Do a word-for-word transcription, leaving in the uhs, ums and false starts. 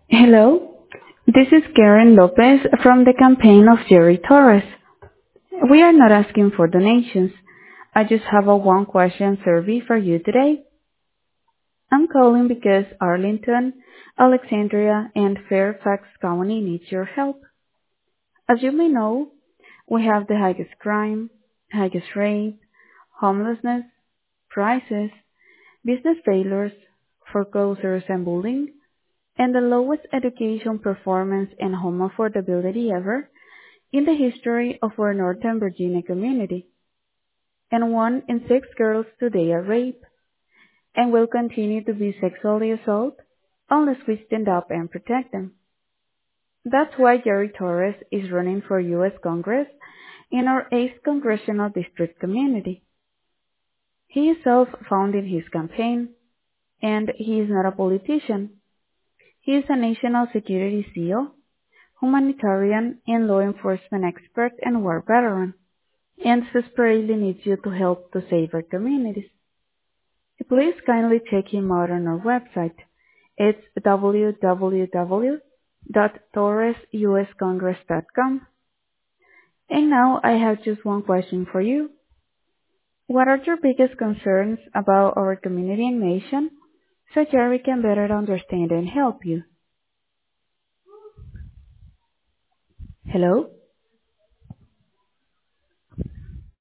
Hello, this is Karen Lopez from the campaign of Jerry Torres. We are not asking for donations. I just have a one question survey for you today. I'm calling because Arlington, Alexandria, and Fairfax County needs your help. As you may know, we have the highest crime, highest rate, homelessness, prices, business failures, foreclosures and bullying, and the lowest education performance and home affordability ever in the history of our Northern Virginia community. And one in six girls today are raped and will continue to be sexually assaulted unless we stand up and protect them. That's why Jerry Torres is running for U S Congress in our eighth Congressional District community. He is self-funding his campaign, and he is not a politician. He is a national security SEAL, humanitarian and law enforcement expert and war veteran, and desperately needs you to help to save our communities. Please kindly check him out on our website. It's w w w dot torres u s congress dot com. And now I have just one question for you. What are your biggest concerns about our community and nation so Jerry can better understand and help you? Hello?